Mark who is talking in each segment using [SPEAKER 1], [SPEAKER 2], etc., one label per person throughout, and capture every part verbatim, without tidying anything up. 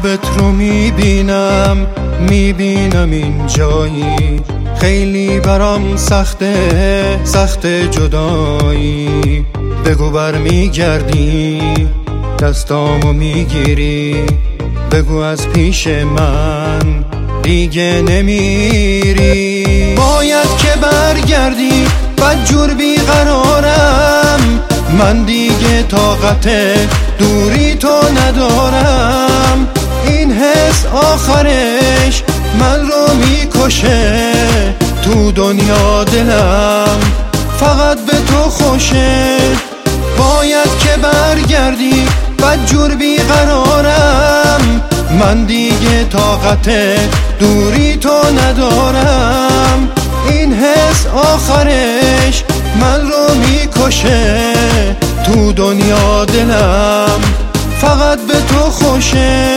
[SPEAKER 1] خوابت رو میبینم میبینم این جایی خیلی برام سخته سخته جدایی. بگو بر میگردی دستامو میگیری، بگو از پیش من دیگه نمیری. باید که برگردی بدجور بیقرارم، من دیگه طاقت دوری تو ندارم. این حس آخرش من رو میکشه، تو دنیا دلم فقط به تو خوشه. باید که برگردی بدجور بیقرارم، من دیگه طاقت دوری تو ندارم. این حس آخرش من رو میکشه، تو دنیا دلم فقط به تو خوشه.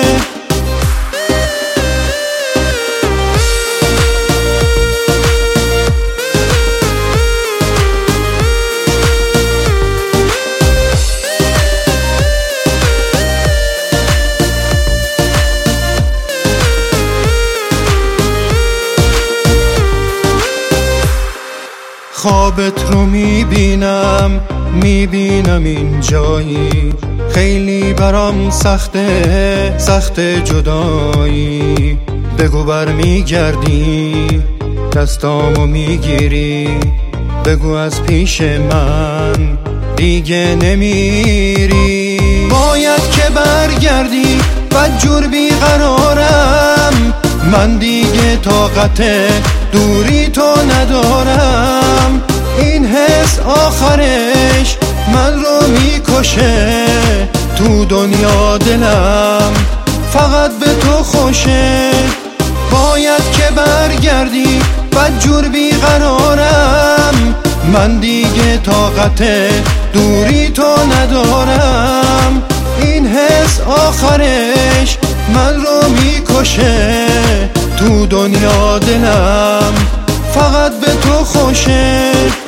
[SPEAKER 1] خوابت رو میبینم میبینم این جایی خیلی برام سخته سخته جدایی. بگو بر میگردی دستامو میگیری، بگو از پیش من دیگه نمیری. باید که برگردی بدجور بیقرارم، من دیگه طاقت دوری تو ندارم. این حس آخرش من رو میکشه، تو دنیا دلم فقط به تو خوشه. باید که برگردی بدجور بیقرارم، من دیگه طاقت دوری تو ندارم. این حس آخرش من رو میکشه، تو دنیا دلم فقط به تو خوشه.